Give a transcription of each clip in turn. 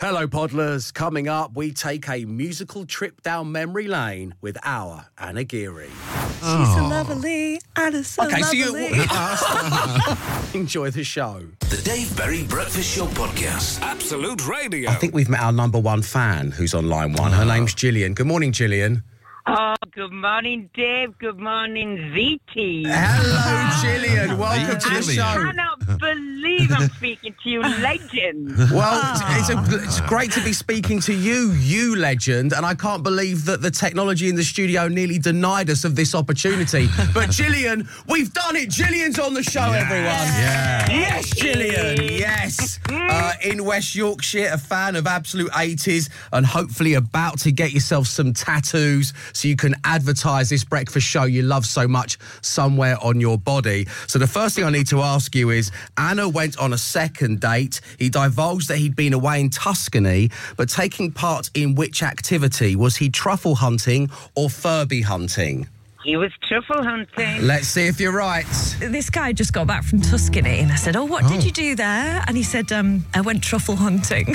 Hello, Podlers. Coming up, we take a musical trip down memory lane with our Anna Geary. She's so lovely. Anna's so lovely. Enjoy the show. The Dave Berry Breakfast Show Podcast. Absolute Radio. I think we've met our number one fan who's on line one. Her name's Gillian. Good morning, Gillian. Oh, good morning, Dave. Good morning, ZT. Hello, Gillian. Welcome to the show. I cannot believe I'm speaking to you, legend. Well, it's great to be speaking to you, you legend, and I can't believe that the technology in the studio nearly denied us of this opportunity. But Gillian, we've done it. Gillian's on the show, everyone. Yeah. Yes, Gillian. Yes. In West Yorkshire, a fan of Absolute 80s and hopefully about to get yourself some tattoos so you can advertise this breakfast show you love so much somewhere on your body. So the first thing I need to ask you is, Anna went on a second date. He divulged that he'd been away in Tuscany, but taking part in which activity? Was he truffle hunting or Furby hunting? He was truffle hunting. Let's see if you're right. This guy just got back from Tuscany and I said, what did you do there? And he said, I went truffle hunting.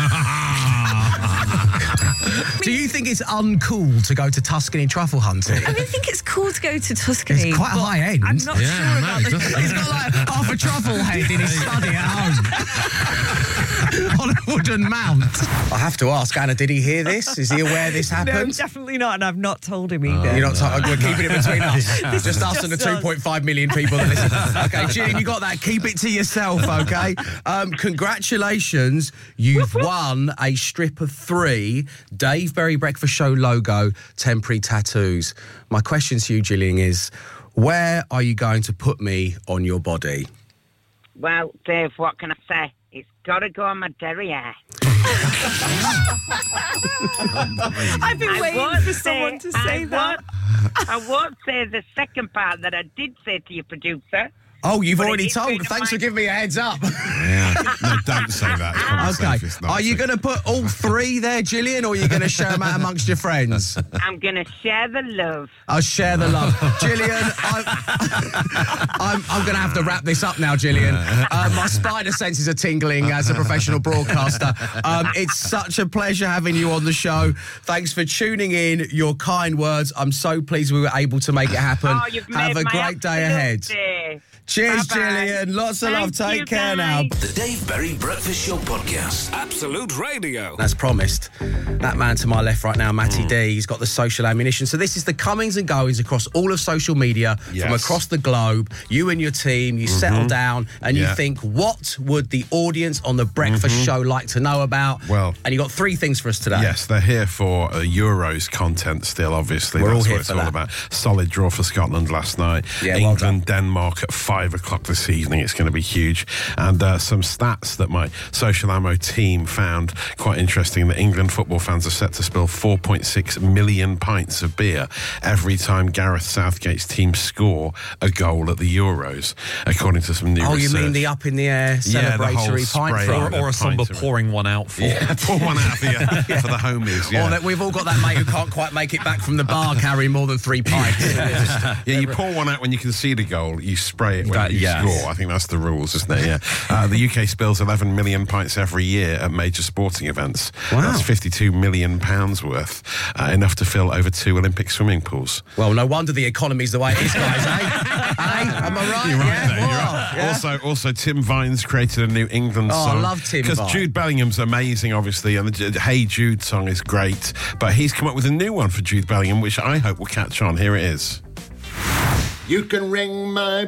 Do you think it's uncool to go to Tuscany truffle hunting? I think it's cool to go to Tuscany. It's quite high end. I'm not sure about the... He's got like half a truffle head in his study at home. On a wooden mount. I have to ask, Anna, did he hear this? Is he aware this No, happened? definitely not, and I've not told him either. You're not we're keeping it between us. Just us just and the us. 2.5 million people that listen. Okay, Gillian, you got that. Keep it to yourself, okay? Congratulations. You've won a strip of 3 Dave Berry Breakfast Show logo temporary tattoos. My question to you, Gillian, is where are you going to put me on your body? Well, Dave, what can I say? It's got to go on my derriere. I've been waiting for someone to say that. I won't say the second part that I did say to your producer. Oh, you've But already it is told. going to Thanks for mind- giving me a heads up. Yeah. No, don't say that. It's probably Okay. safest not Are you to. going to put all 3 there, Gillian, or are you going to share them out amongst your friends? I'm going to share the love. I'll share the love. Gillian, I'm going to have to wrap this up now, Gillian. My spider senses are tingling as a professional broadcaster. It's such a pleasure having you on the show. Thanks for tuning in. Your kind words. I'm so pleased we were able to make it happen. Oh, you've Have made a my great day absolute ahead. day. Cheers, Bye-bye. Gillian. Lots of love. Thank you, Take care now. guys. The Dave Berry Breakfast Show Podcast. Absolute Radio. As promised, that man to my left right now, Matty D, he's got the social ammunition. So this is the comings and goings across all of social media from Yes. across the globe. You and your team, you settle down and you Yeah. think, what would the audience on the breakfast show like to know about? Well- and you got 3 things for us today. Yes, they're here for Euros content still, obviously. We're all That's here what it's for all that. about. Solid draw for Scotland last night. Yeah, well England, Denmark at 5 o'clock this evening. It's going to be huge. And some stats that my Social Ammo team found quite interesting, that England football fans are set to spill 4.6 million pints of beer every time Gareth Southgate's team score a goal at the Euros, according to some new Oh, research. you mean the up in the air Yeah, the whole celebratory pint spray throw? on Or a somber pint of- pouring one out for. Yeah, pour one out for the homies. Yeah. Or that we've all got that mate who can't quite make it back from the bar carrying more than 3 pints. Yeah, you pour one out when you can see the goal. You spray it when you score. I think that's the rules, isn't it? Yeah. The UK spills 11 million pints every year at major sporting events. Wow. That's £52 million worth, enough to fill over 2 Olympic swimming pools. Well, no wonder the economy's the way it is, guys, eh? Am I right? You're right Yeah, there, you're what? right. Yeah. Also, Tim Vines created a new England Oh, I song. love Tim Because Vine. Jude Bellingham's amazing, obviously, and the Hey Jude song is great. But he's come up with a new one for Jude Bellingham, which I hope will catch on. Here it is. You can ring my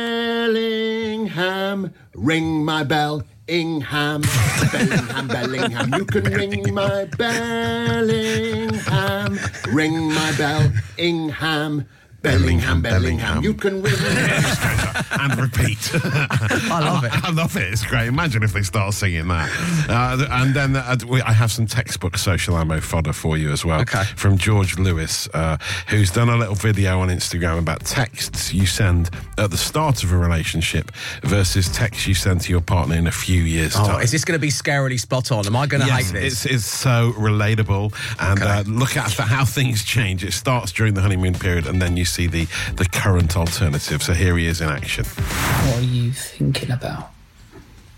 Bellingham, ring my bell, Ingham, Bellingham, Bellingham. You can ring my Bellingham, ring my bell, Ingham, Bellingham, Bellingham. You can ring. And repeat. I love it. I love it. It's great. Imagine if they start singing that. And then I have some textbook social ammo fodder for you as well. Okay. From George Lewis, who's done a little video on Instagram about texts you send at the start of a relationship versus texts you send to your partner in a few years' Oh, time. is this going to be scarily spot on? Am I going to hate this? It's so relatable. And Okay. look at how things change. It starts during the honeymoon period, and then you see the current alternative. So here he is in action. What are you thinking about?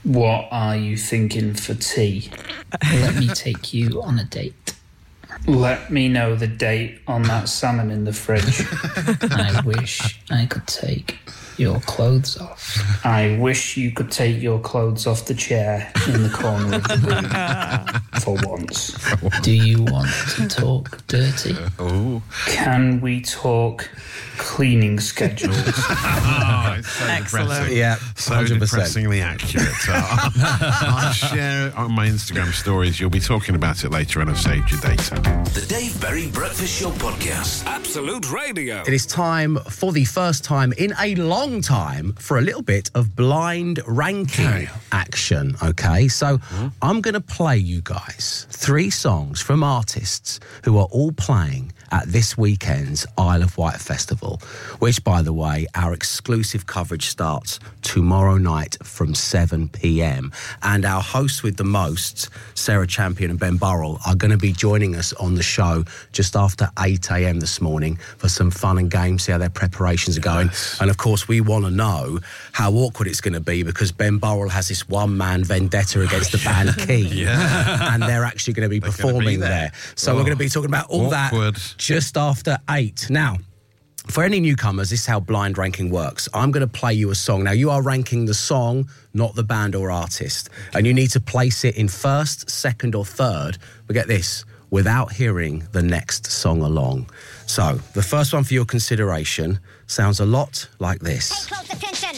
What are you thinking for tea? Let me take you on a date. Let me know the date on that salmon in the fridge. I wish I could take your clothes off. I wish you could take your clothes off the chair in the corner of the room for once. Do you want to talk dirty? Can we talk cleaning schedules? Oh, it's so Excellent. depressing. Yeah, So 100%. depressingly accurate. I'll share on my Instagram stories. You'll be talking about it later, and I've saved your data. The Dave Berry Breakfast Show Podcast. Absolute Radio. It is time, for the first time in a long time, for a little bit of blind ranking action, okay? So I'm going to play you guys 3 songs from artists who are all playing at this weekend's Isle of Wight Festival, which, by the way, our exclusive coverage starts tomorrow night from 7 p.m. And our hosts with the most, Sarah Champion and Ben Burrell, are going to be joining us on the show just after 8 a.m. this morning for some fun and games, see how their preparations are going. And, of course, we want to know how awkward it's going to be because Ben Burrell has this one-man vendetta against the band Key. And they're actually going to be performing there. So we're going to be talking about all Awkward. that just after 8. Now, for any newcomers, this is how blind ranking works. I'm going to play you a song. Now, you are ranking the song, not the band or artist. And you need to place it in first, second or third, but get this, without hearing the next song along. So, the first one for your consideration sounds a lot like this. Pay close attention.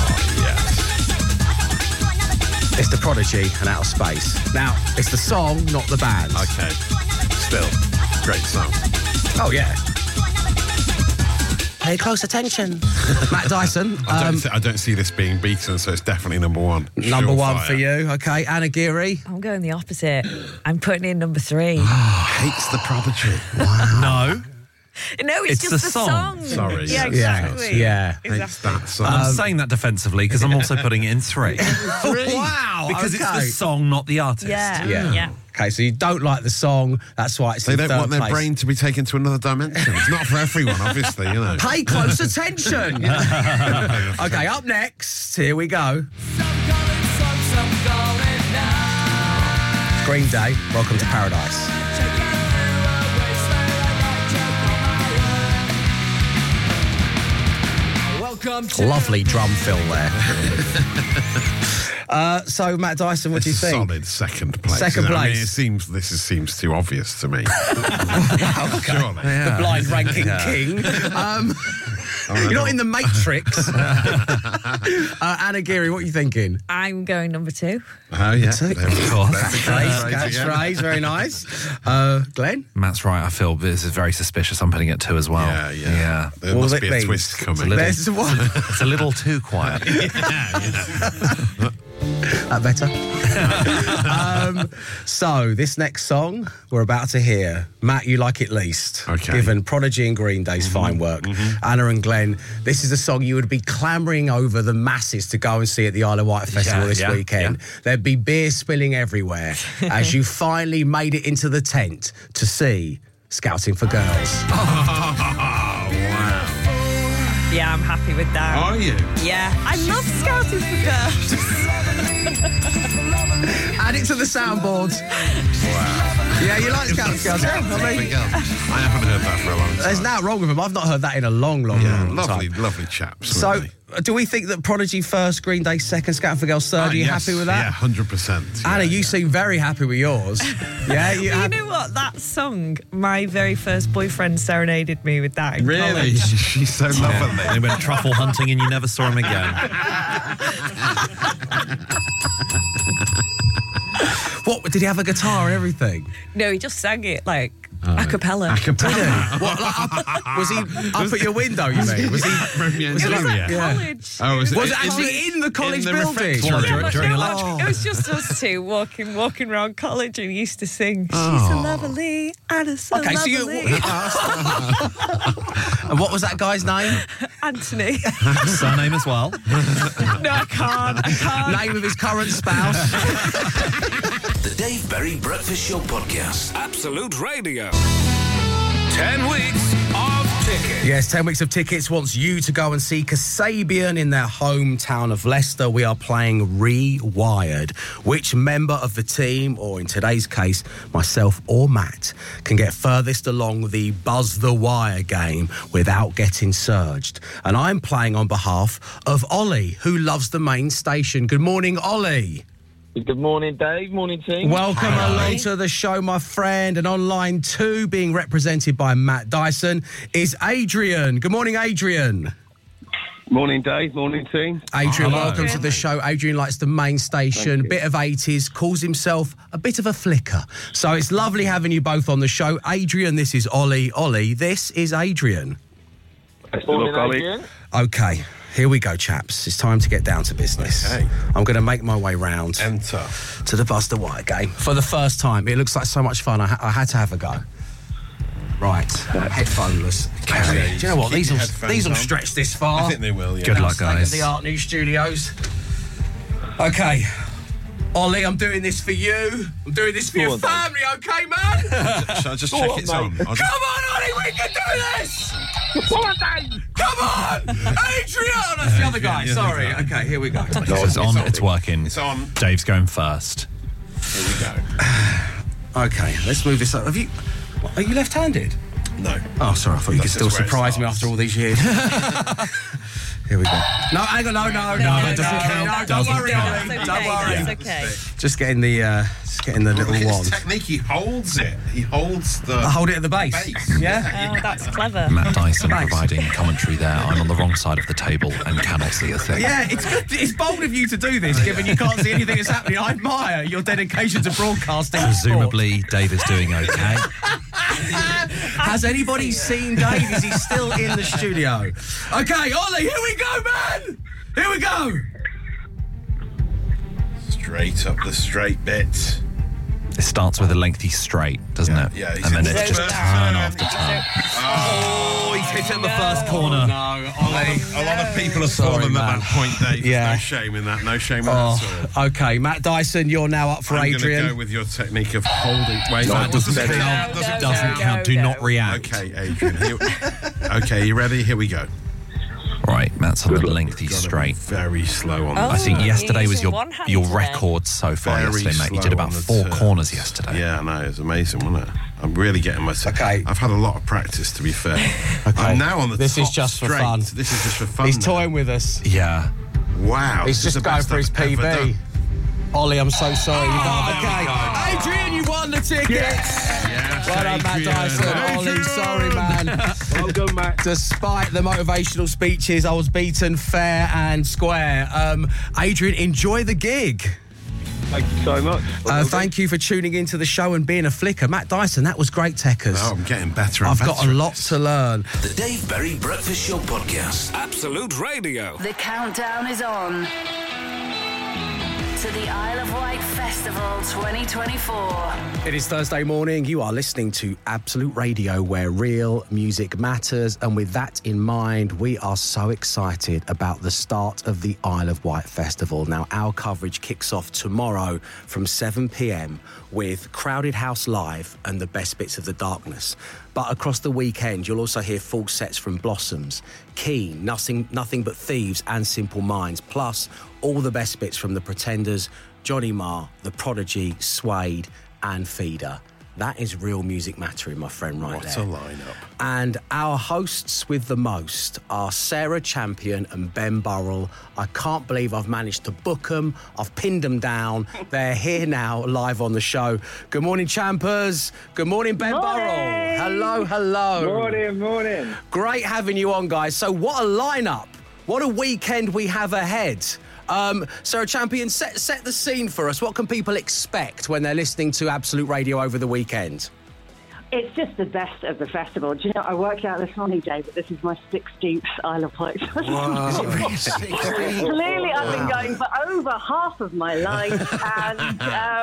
It's The Prodigy and Outer Space. Now, it's the song, not the band. Okay. Still, great song. Oh, yeah. Pay close attention. Matt Dyson. I don't see this being beaten, so it's definitely number 1. Number 1 Surefire. for you. Okay, Anna Geary. I'm going the opposite. I'm putting in number 3. Hates The Prodigy. No. No, it's It's just the the song. song. Sorry. Yeah, Yeah. exactly. Yeah. Hates that song. I'm saying that defensively because I'm also putting it in 3. Wow. Because it's okay. the song, not the artist. Yeah. Okay, so you don't like the song. That's why it's They in don't third want their place. brain to be taken to another dimension. It's not for everyone, obviously, you know. Pay close attention. Okay, up next, here we go. Green Day, Welcome to Paradise. Lovely drum fill there. So, Matt Dyson, what do you think? Solid second place. Second I mean, place. this seems too obvious to me. Okay. Surely. The blind ranking king. You're not in the Matrix. Anna Geary, what are you thinking? I'm going number 2. Oh, yeah. Of catchphrase, very nice. Glenn? Matt's right. I feel this is very suspicious. I'm putting it 2 as well. Yeah. There Well, must that be a means twist coming. There's one. It's a little too quiet. That better? So, this next song we're about to hear, Matt, you like it least. Okay. Given Prodigy and Green Day's fine work. Anna and Glenn, this is a song you would be clamouring over the masses to go and see at the Isle of Wight Festival this weekend. There'd be beer spilling everywhere as you finally made it into the tent to see Scouting for Girls. Yeah, I'm happy with that. Are you? Yeah, I love Scouting for Girls. Add it to the soundboard. Wow. Yeah, you like Scouting for Girls? Yeah, I mean, I haven't heard that for a long time. there's nothing wrong with them. I've not heard that in a long time. Lovely chaps. So, weren't they? do we think that Prodigy first, Green Day second, Scouting for Girls third? Are you yes, happy with that? Yeah, 100%. Anna, you seem very happy with yours. Yeah, You know what? That song, my very first boyfriend serenaded me with that in Really? college. She's so lovely. They went truffle hunting and you never saw him again. What, did he have a guitar and everything? No, he just sang it like a cappella. Did he? What, like, was he up at your window, you mean? Was he? Romeo and It was Juliet. at college. Oh, was Was it actually in the college building? refectory? Yeah, but during no, a lecture. it was just us two walking around college and we used to sing, she's so lovely, Anna's so Okay, so lovely. you... And what was that guy's name? Anthony. Surname as well. No, I can't. Name of his current spouse? The Dave Berry Breakfast Show Podcast. Absolute Radio. 10 weeks of tickets. Yes, 10 Weeks of Tickets wants you to go and see Kasabian in their hometown of Leicester. We are playing Rewired. Which member of the team, or in today's case, myself or Matt, can get furthest along the Buzz the Wire game without getting surged? And I'm playing on behalf of Ollie, who loves the main station. Good morning, Ollie. Good morning, Dave. Morning, team. Welcome along to the show, my friend. And on line 2, being represented by Matt Dyson, is Adrian. Good morning, Adrian. Morning, Dave. Morning, team. Adrian, welcome to the show. Adrian likes the main station, bit of 80s, calls himself a bit of a flicker. So it's lovely having you both on the show. Adrian, this is Ollie. Ollie, this is Adrian. Morning, Adrian. Okay. Here we go, chaps. It's time to get down to business. Okay. I'm going to make my way round Enter. to the Buzz the Wire game for the first time. It looks like so much fun. I had to have a go. Right, headphoneless. Okay. Do you know what? Keep These your will headphones on. stretch this far. I think they will, yeah. Good luck, guys. The Art New Studios. Okay. Ollie, I'm doing this for you. I'm doing this for your family, okay, man? Shall I just check it's on? Come on, Ollie, we can do this! Come on! Adrian! That's the other guy, Yeah, sorry. yeah. Okay, here we go. It's on. It's working. It's on. Dave's going first. Here we go. Okay, let's move this up. Are you left-handed? No. Oh, sorry, I thought you could That's still where it surprise me starts. after all these years. Here we go. No, hang on, no, that doesn't count. Don't worry, Ollie. Don't worry. That's okay. Just getting the little Look at his wand. technique. He holds it. He holds the... I hold it at the base. Yeah? Oh, that's clever. Matt Dyson Thanks. providing commentary there. I'm on the wrong side of the table and cannot see a thing. Yeah, it's good. It's bold of you to do this, given you can't see anything that's happening. I admire your dedication to broadcasting. Presumably, Dave is doing okay. Has anybody seen Dave? Is he still in the studio? Okay, Ollie, here we go, man! Here we go! Straight up the straight bit. It starts with a lengthy straight, doesn't it? Yeah, he's and then in it's the just first turn turn. after turn. Oh, he's hit it at the first corner. No, Ollie. A lot of people have Sorry, fallen at man. that point, Dave. Yeah. No shame in that. No shame in that at all. Okay, Matt Dyson, you're now up for I'm Adrian. going to go with your technique of holding... Wait, No, that it doesn't doesn't count. count. It doesn't count. Do not react. Okay, Adrian. Okay, you ready? Here we go. Right, Matt's on the lengthy Gotta be straight. very slow on Oh. I think yesterday was using your one hand record so far Very yesterday, mate. You slow did about on the 4 turn. corners yesterday. Yeah, I know. It was amazing, wasn't it? I'm really getting myself... Okay. I've had a lot of practice, to be fair. Okay. I'm now on the This top is just for straight. fun. This is just for fun. He's now. toying with us. Yeah. Wow. He's this is just the going best for his I've ever PB. done. Ollie, I'm so sorry. there we Okay. go. Adrian, you won the tickets. Yes, Well done, Matt Adrian. Dyson. Ollie, sorry, man. Well done, Matt. Despite the motivational speeches, I was beaten fair and square. Adrian, enjoy the gig. Thank you so much. Thank you for tuning into the show and being a flicker. Matt Dyson, that was great, Techers. Oh, I'm getting better and I've better. got a lot to learn. The Dave Berry Breakfast Show Podcast. Absolute Radio. The countdown is on to the Isle of Wight Festival 2024. It is Thursday morning. You are listening to Absolute Radio, where real music matters. And with that in mind, we are so excited about the start of the Isle of Wight Festival. Now, our coverage kicks off tomorrow from 7 p.m. with Crowded House Live and the best bits of The Darkness. But across the weekend, you'll also hear full sets from Blossoms, Keen, Nothing But Thieves and Simple Minds, plus all the best bits from The Pretenders, Johnny Marr, The Prodigy, Suede and Feeder. That is real music mattering, my friend, right there. What a lineup. And our hosts with the most are Sarah Champion and Ben Burrell. I can't believe I've managed to book them. I've pinned them down. They're here now, live on the show. Good morning, Champers. Good morning, Ben Burrell. Hello, hello. Morning. Great having you on, guys. So what a lineup. What a weekend we have ahead. Sarah Champion, set the scene for us. What can people expect when they're listening to Absolute Radio over the weekend? It's just the best of the festival. Do you know, I worked out this morning, Dave, but this is my 16th Isle of Wight Festival. Clearly, I've been going for over half of my life, and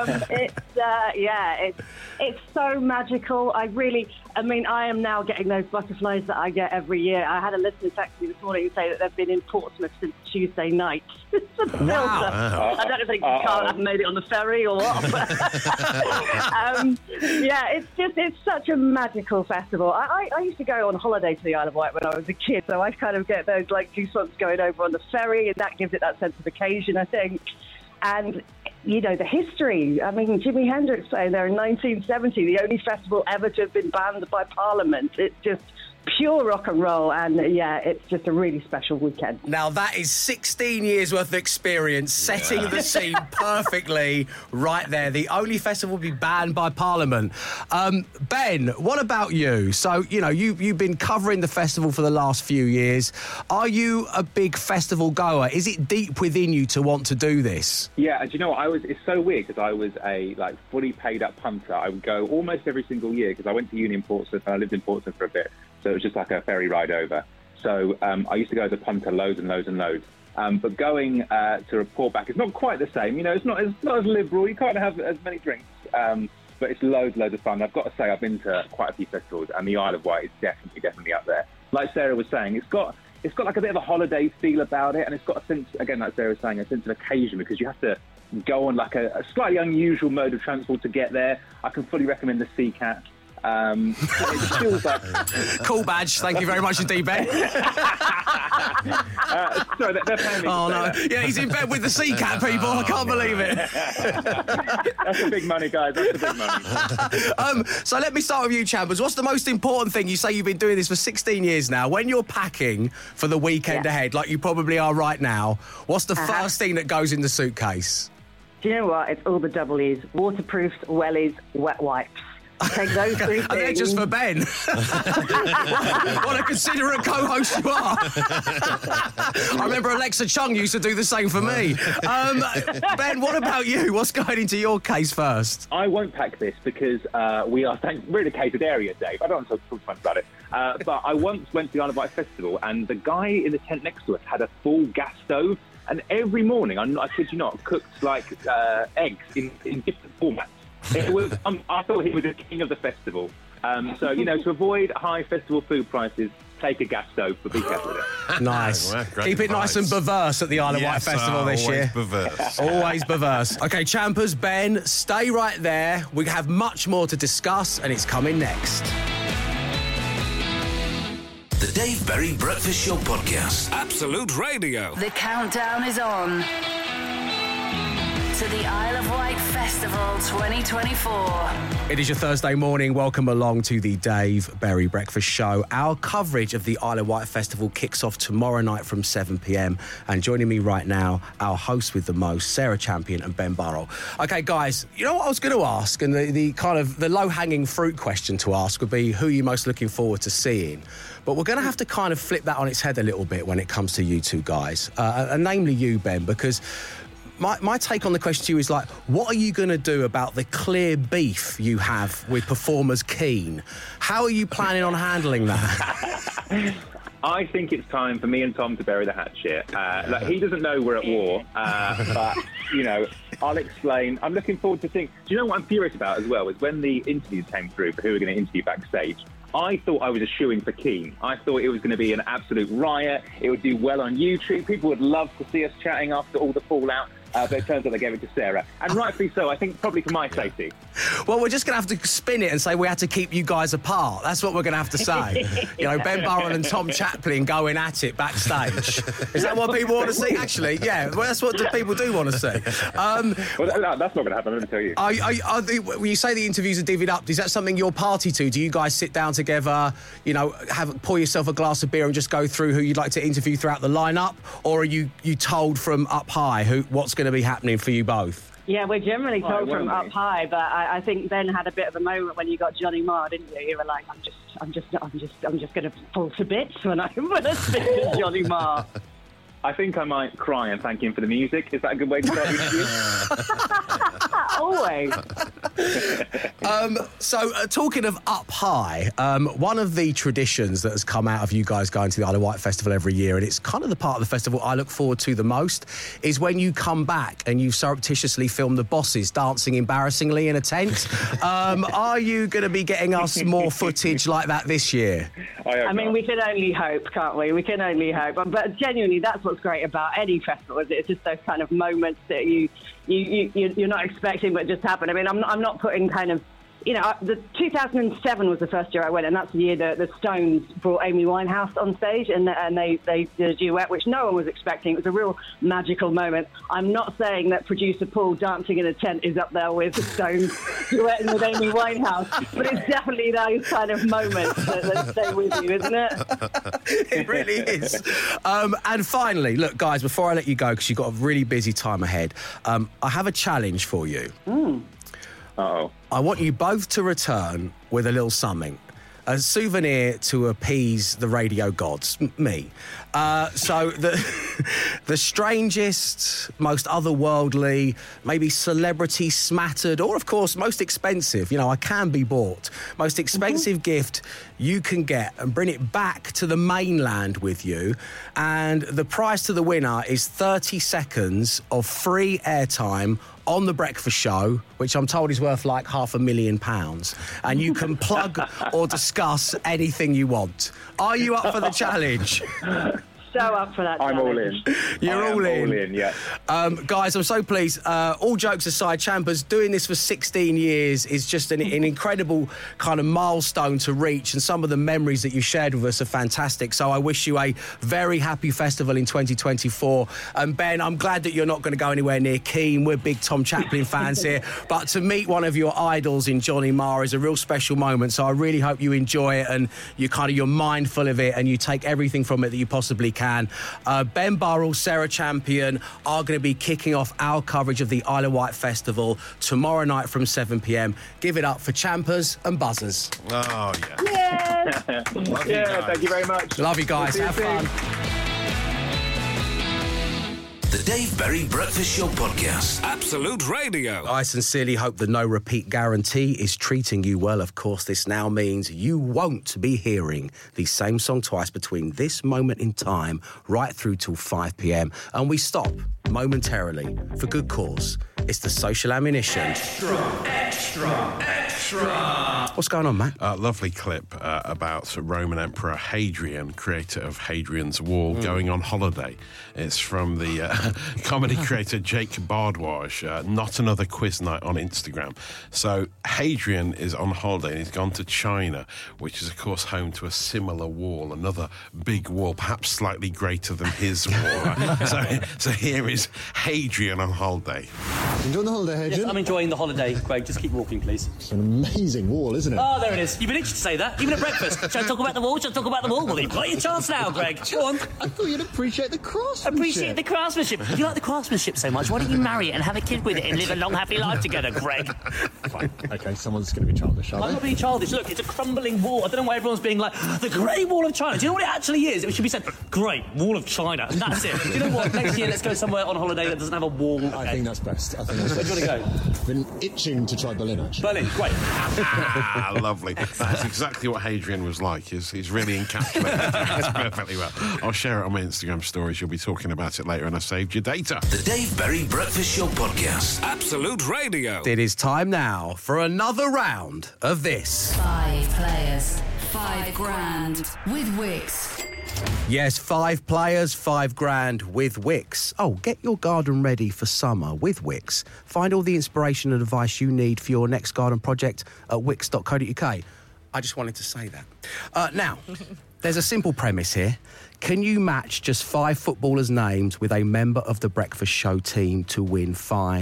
it's so magical. I am now getting those butterflies that I get every year. I had a listener text me this morning and say that they've been in Portsmouth since Tuesday night. Wow. I don't know if they haven't made it on the ferry or what. It's such a magical festival. I used to go on holiday to the Isle of Wight when I was a kid, so I kind of get those like goosebumps going over on the ferry, and that gives it that sense of occasion, I think. And, you know, the history. I mean, Jimi Hendrix playing there in 1970, the only festival ever to have been banned by Parliament. It's just pure rock and roll, and yeah, it's just a really special weekend. Now that is 16 years worth of experience setting the scene perfectly right there. The only festival to be banned by Parliament. Ben, what about you? So, you know, you've been covering the festival for the last few years. Are you a big festival goer? Is it deep within you to want to do this? Yeah, and do you know what? It's so weird because I was a fully paid up punter. I would go almost every single year because I went to uni in Portsmouth and I lived in Portsmouth for a bit. So it was just like a ferry ride over. So I used to go as a punter loads and loads and loads. But going to report back is not quite the same. You know, it's not as liberal. You can't have as many drinks. But it's loads of fun. I've got to say, I've been to quite a few festivals, and the Isle of Wight is definitely up there. Like Sarah was saying, it's got like a bit of a holiday feel about it, and it's got a sense, again, like Sarah was saying, a sense of occasion because you have to go on like a slightly unusual mode of transport to get there. I can fully recommend the Sea Cat. It feels like... Cool badge. Thank you very much indeed, Ben. Sorry, they're paying me. Oh, no. That. Yeah, he's in bed with the Sea Cat, people. I can't believe it. That's the big money, guys. That's the big money. So let me start with you, Chambers. What's the most important thing? You say you've been doing this for 16 years now. When you're packing for the weekend ahead, like you probably are right now, what's the first thing that goes in the suitcase? Do you know what? It's all the double E's. Waterproofs, wellies, wet wipes. Take those three things. And they're just for Ben. What a considerate co-host you are. I remember Alexa Chung used to do the same for me. Ben, what about you? What's going into your case first? I won't pack this because we're in a catered area, Dave. I don't want to talk too much about it. But I once went to the Isle of Wight Festival, and the guy in the tent next to us had a full gas stove. And every morning, I kid you not, cooked like eggs in different formats. I thought he was the king of the festival. So, you know, to avoid high festival food prices, take a gas stove, but be careful with it. Nice. Keep it nice and perverse at the Isle of Wight Festival this year. Perverse. Always perverse. Okay, Champers, Ben, stay right there. We have much more to discuss, and it's coming next. The Dave Berry Breakfast Show Podcast. Absolute Radio. The countdown is on to the Isle of Wight Festival 2024. It is your Thursday morning. Welcome along to the Dave Berry Breakfast Show. Our coverage of the Isle of Wight Festival kicks off tomorrow night from 7 p.m. And joining me right now, our hosts with the most, Sarah Champion and Ben Burrell. Okay, guys, you know what I was going to ask? And the kind of the low-hanging fruit question to ask would be who are you most looking forward to seeing? But we're going to have to kind of flip that on its head a little bit when it comes to you two guys. And namely you, Ben, because... My take on the question to you is like, what are you going to do about the clear beef you have with performers Keane? How are you planning on handling that? I think it's time for me and Tom to bury the hatchet. He doesn't know we're at war, but, you know, I'll explain. I'm looking forward to seeing... Do you know what I'm furious about as well? Is when the interviews came through for who we're going to interview backstage, I thought I was a shoo-in for Keane. I thought it was going to be an absolute riot. It would do well on YouTube. People would love to see us chatting after all the fallout. But it turns out they gave it to Sarah. And rightfully so, I think probably for my safety. Well, we're just going to have to spin it and say we had to keep you guys apart. That's what we're going to have to say. You know, Ben Burrell and Tom Chaplin going at it backstage. Is that what people want to see? Actually, yeah, well, that's what people do want to see. Well, that's not going to happen, let me tell you. When you say the interviews are divvied up, is that something you're party to? Do you guys sit down together, you know, pour yourself a glass of beer and just go through who you'd like to interview throughout the lineup? Or are you told from up high what's going to be happening for you both? Yeah, we're generally told from up high, but I think Ben had a bit of a moment when you got Johnny Marr, didn't you? You were like, I'm just going to fall to bits when I speak to Johnny Marr. I think I might cry and thank him for the music. Is that a good way to start the interview? Always. So, talking of up high, one of the traditions that has come out of you guys going to the Isle of Wight Festival every year, and it's kind of the part of the festival I look forward to the most, is when you come back and you surreptitiously film the bosses dancing embarrassingly in a tent. Are you going to be getting us more footage like that this year? I mean, we can only hope, can't we? We can only hope. But genuinely, that's what's great about any festival, is it's just those kind of moments that you're not expecting but just happen. I mean, I'm not putting kind of the 2007 was the first year I went, and that's the year that the Stones brought Amy Winehouse on stage, and they did a duet, which no one was expecting. It was a real magical moment. I'm not saying that producer Paul dancing in a tent is up there with the Stones duetting with Amy Winehouse, but it's definitely those kind of moments that stay with you, isn't it? It really is. And finally, look, guys, before I let you go, because you've got a really busy time ahead, I have a challenge for you. Uh-oh. I want you both to return with a little something. A souvenir to appease the radio gods, me. So the strangest, most otherworldly, maybe celebrity smattered, or of course most expensive, I can be bought, most expensive gift you can get and bring it back to the mainland with you. And the prize to the winner is 30 seconds of free airtime on The Breakfast Show, which I'm told is worth like £500,000. And you can plug or discuss anything you want. Are you up for the challenge? So up for that challenge. I'm all in. You're all in? All in, yeah. Guys, I'm so pleased. All jokes aside, Champers, doing this for 16 years is just an incredible kind of milestone to reach, and some of the memories that you shared with us are fantastic. So I wish you a very happy festival in 2024. And Ben, I'm glad that you're not going to go anywhere near Keane. We're big Tom Chaplin fans here. But to meet one of your idols in Johnny Marr is a real special moment. So I really hope you enjoy it and you're mindful of it and you take everything from it that you possibly can. Ben Burrell, Sarah Champion are going to be kicking off our coverage of the Isle of Wight Festival tomorrow night from 7 p.m. Give it up for Champers and Buzzers. Oh, yeah. Love you guys. Thank you very much. Love you guys. Have fun. The Dave Berry Breakfast Show Podcast. Absolute Radio. I sincerely hope the no repeat guarantee is treating you well. Of course, this now means you won't be hearing the same song twice between this moment in time right through till 5 p.m. And we stop momentarily for good cause. It's the Social Ammunition. Extra. What's going on, Matt? Lovely clip about Roman Emperor Hadrian, creator of Hadrian's Wall, going on holiday. It's from the comedy creator Jake Bardwaj, Not Another Quiz Night on Instagram. So Hadrian is on holiday and he's gone to China, which is, of course, home to a similar wall, another big wall, perhaps slightly greater than his wall. Right? So here is Hadrian on holiday. Enjoying the holiday, Hadrian? Yes, I'm enjoying the holiday, Greg. Just keep walking, please. It's an amazing wall, isn't it? Oh, there it is. You've been itching to say that, even at breakfast. Shall I talk about the wall? Shall I talk about the wall? Well, you've got your chance now, Greg. Go on. I thought you'd appreciate the craftsmanship. Appreciate the craftsmanship. If you like the craftsmanship so much, why don't you marry it and have a kid with it and live a long, happy life together, Greg? Fine. OK, someone's going to be childish, are they? I'm not being childish. Look, it's a crumbling wall. I don't know why everyone's being like, the Great Wall of China. Do you know what it actually is? It should be said, Great Wall of China. And that's it. Do you know what? Next year, let's go somewhere on holiday that doesn't have a wall. I think that's best. Where do you want to go? I've been itching to try Berlin, actually. Berlin, great. Lovely. That's exactly what Hadrian was like. He's really encapsulated it perfectly well. I'll share it on my Instagram stories. You'll be talking about it later, and I saved your data. The Dave Berry Breakfast Show Podcast. Absolute Radio. It is time now for another round of this. 5 players, 5 grand with Wix. Yes, 5 players, 5 grand with Wix. Oh, get your garden ready for summer with Wix. Find all the inspiration and advice you need for your next garden project at wix.co.uk. I just wanted to say that. Now, there's a simple premise here. Can you match just 5 footballers' names with a member of the Breakfast Show team to win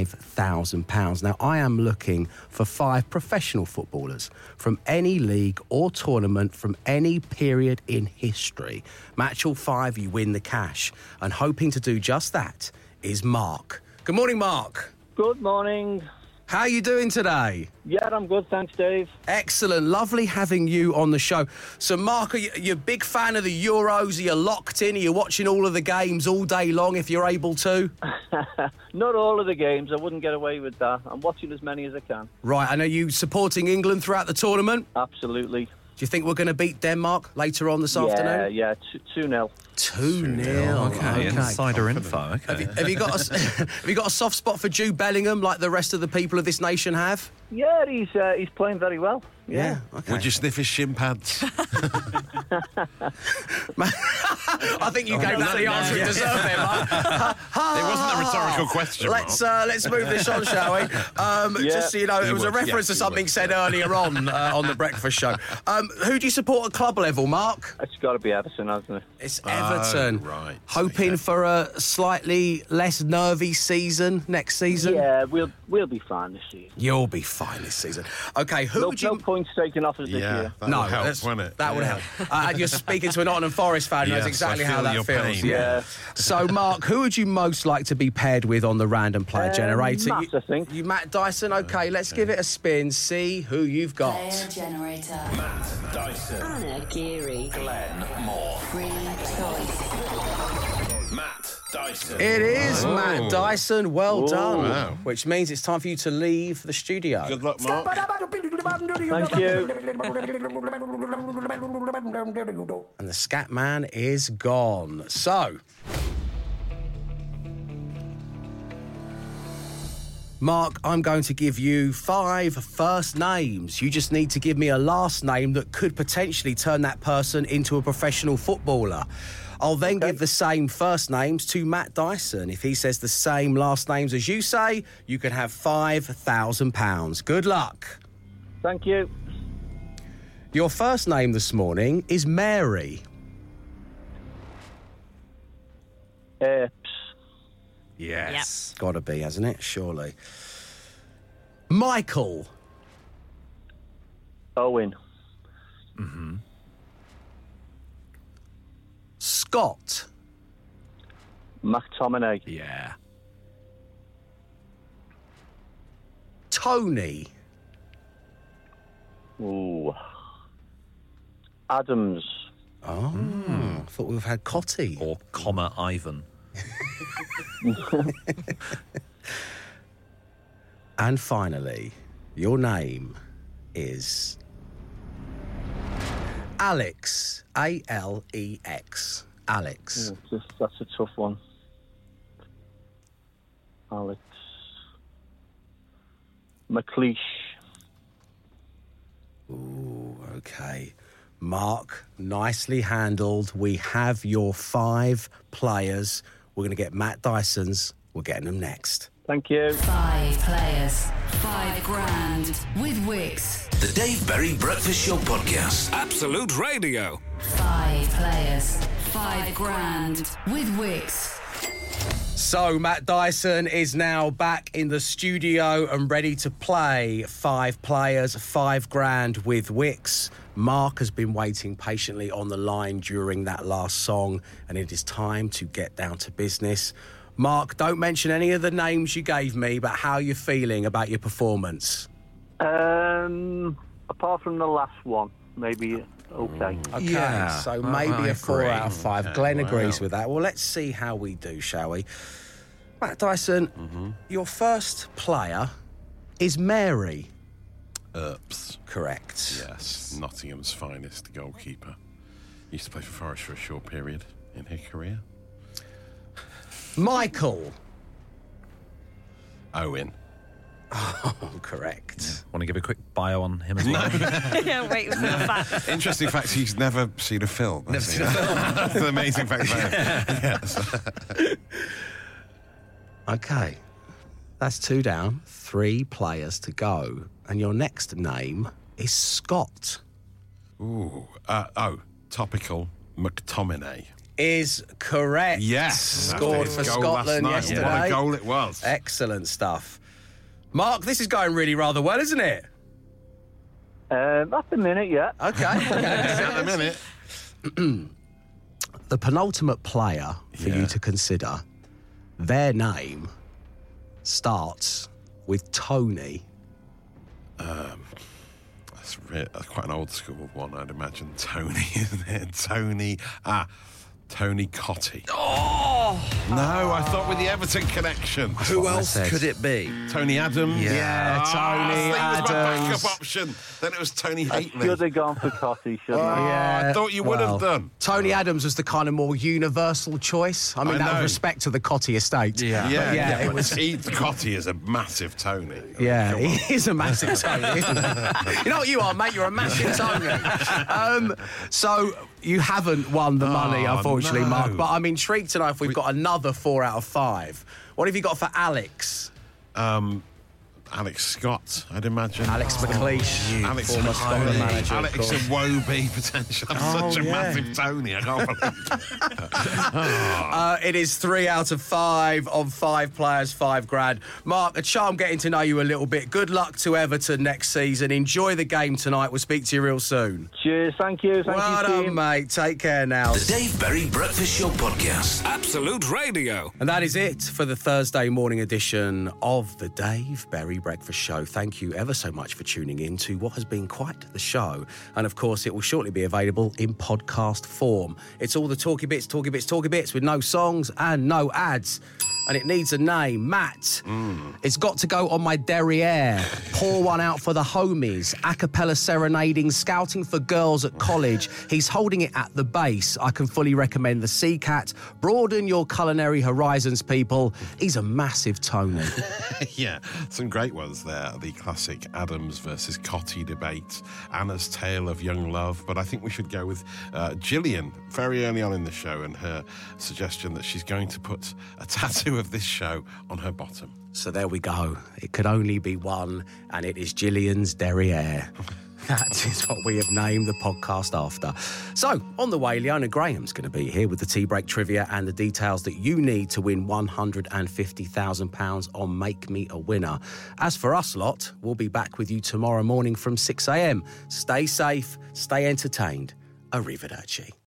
£5,000? Now, I am looking for 5 professional footballers from any league or tournament from any period in history. Match all 5, you win the cash. And hoping to do just that is Mark. Good morning, Mark. Good morning. How are you doing today? Yeah, I'm good, thanks, Dave. Excellent. Lovely having you on the show. So, Mark, are you a big fan of the Euros? Are you locked in? Are you watching all of the games all day long if you're able to? Not all of the games. I wouldn't get away with that. I'm watching as many as I can. Right. And are you supporting England throughout the tournament? Absolutely. Do you think we're going to beat Denmark later on this afternoon? Yeah, 2-0. 2-0. Okay, insider info. Okay. Have you got a soft spot for Jude Bellingham like the rest of the people of this nation have? Yeah, he's playing very well. Yeah. Okay. Would you sniff his shin pads? I think you gave that the answer it deserved there, Mark. It wasn't a rhetorical question, Let's move this on, shall we? Just so you know, it was a reference to something said earlier on the Breakfast Show. Who do you support at club level, Mark? It's got to be Everton, hasn't it? It's Everton. Right. Hoping for a slightly less nervy season next season? Yeah, we'll be fine this season. You'll be fine this season. Okay, who would you... No points taken off us this year. That would help, wouldn't it? That would help. And you're speaking to a Nottingham Forest fan who knows exactly how that feels. Pain. Yeah. So, Mark, who would you most like to be paired with on the random player generator? Matt, I think. You Matt Dyson? Okay, let's give it a spin, see who you've got. Player generator. Matt Dyson. Anna Geary. Glenn Moore. Free choice. Matt Dyson. It is Matt Dyson. Well done. Wow. Which means it's time for you to leave the studio. Good luck, Mark. Thank you. And the scat man is gone. So, Mark, I'm going to give you 5 first names. You just need to give me a last name that could potentially turn that person into a professional footballer. I'll then give the same first names to Matt Dyson. If he says the same last names as you say, you can have £5,000. Good luck. Thank you. Your first name this morning is Mary. Eps. Yes. Gotta be, hasn't it? Surely. Michael. Owen. Mm-hmm. Scott. McTominay. Yeah. Tony. Ooh. Adams. Oh, I thought we've had Cotty. Or comma Ivan. And finally, your name is Alex. A-L-E-X. Alex. Yeah, that's a tough one. Alex. McLeish. Ooh, okay. Mark, nicely handled. We have your 5 players. We're going to get Matt Dyson's. We're getting them next. Thank you. 5 players, £5,000 with Wix. The Dave Berry Breakfast Show Podcast. Absolute Radio. 5 players, £5,000 with Wix. So, Matt Dyson is now back in the studio and ready to play 5 players, £5,000 with Wix. Mark has been waiting patiently on the line during that last song, and it is time to get down to business. Mark, don't mention any of the names you gave me, but how are you feeling about your performance? Apart from the last one, maybe okay. Okay, Yeah. so I maybe a 4 agree. out of 5. Okay, Glenn wow. agrees with that. Well, let's see how we do, shall we? Matt Dyson, your first player is Mary. Earps. Correct. Yes, Nottingham's finest goalkeeper. Used to play for Forest for a short period in her career. Michael. Owen. Oh, correct. Want to give a quick bio on him as well? Yeah, wait for the facts. Interesting fact, he's never seen a film. Never seen a film. That's an amazing fact about him. Yes. Okay. That's 2 down, 3 players to go. And your next name is Scott. Ooh. Topical McTominay. Is correct. Yes. Scored for Goal last Scotland night. yesterday. What a goal it was. Excellent stuff. Mark, this is going really rather well, isn't it? At the minute, yeah. Okay. At the minute. The penultimate player for you to consider, their name starts with Tony. That's quite an old school one, I'd imagine. Tony, isn't it? Tony Cotty. Oh, No, I thought with the Everton connection. Who else could it be? Tony Adams. Yeah, Tony Adams. Was my Adams. backup option. Then it was Tony I Haitley. should have gone for Cotty, shouldn't I? Yeah, I thought you would have done. Tony Adams was the kind of more universal choice. I mean, that with respect to the Cotty estate. Yeah, it was. Cotty is a massive Tony. Yeah, he is a massive Tony, isn't he? You know what you are, mate? You're a massive Tony. So you haven't won the money, unfortunately, no. Mark. But I'm intrigued to know if we've got another 4 out of 5. What have you got for Alex? Alex Scott, I'd imagine. Alex McLeish, Alex former Scotland manager. Alex Iwobi, potentially. I'm such a massive Tony. I can't believe it. It is 3 out of 5 on 5 players, £5,000. Mark, a charm getting to know you a little bit. Good luck to Everton next season. Enjoy the game tonight. We'll speak to you real soon. Cheers, thank you. Well done, mate. Take care now. The Dave Berry Breakfast Show Podcast. Absolute Radio. And that is it for the Thursday morning edition of the Dave Berry Breakfast Show. Thank you ever so much for tuning in to what has been quite the show. And of course, it will shortly be available in podcast form. It's all the talky bits with no songs and no ads. And it needs a name, Matt. It's got to go on my derriere. Pour one out for the homies. A cappella serenading, scouting for girls at college. He's holding it at the base. I can fully recommend the Sea Cat. Broaden your culinary horizons, people. He's a massive Tony. Yeah, some great ones there. The classic Adams versus Cotty debate. Anna's Tale of Young Love. But I think we should go with Gillian very early on in the show and her suggestion that she's going to put a tattoo of this show on her bottom. So there we go. It could only be one, and it is Gillian's derriere. That is what we have named the podcast after. So, on the way, Leona Graham's going to be here with the tea break trivia and the details that you need to win £150,000 on Make Me a Winner. As for us lot, we'll be back with you tomorrow morning from 6 a.m. Stay safe, stay entertained. Arrivederci.